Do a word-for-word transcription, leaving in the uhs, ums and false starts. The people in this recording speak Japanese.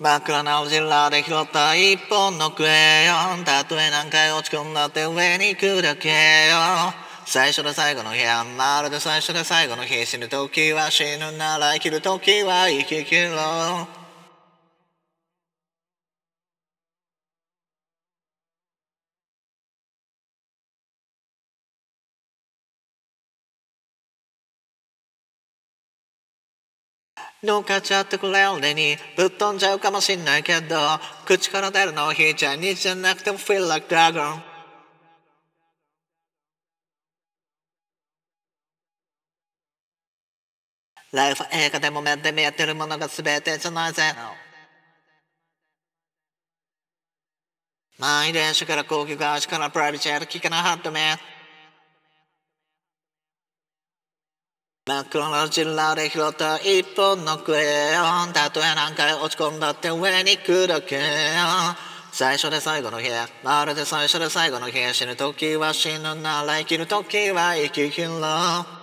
真っ暗な路地裏で拾った一本のクレヨン。たとえ何回落ち込んだって上に行くだけよ。最初で最後の部屋、まるで最初で最後の日。死ぬ時は死ぬなら生きる時は生き切ろう。乗っかっちゃってくれ俺にぶっ飛んじゃうかもしんないけど、口から出るのはひちゃにじゃなくても feel like dragon。 ライフは映画でも目で見えてるものが全てじゃないぜ。満員電車から高級会社からプライベートジェット聞かなはっため。真っ黒な路地裏で拾った一本のクレヨン。たとえ何回落ち込んだって上に行くだけよ。最初で最後の日、まるで最初で最後の日。死ぬ時は死ぬなら生きる時は生き切ろう。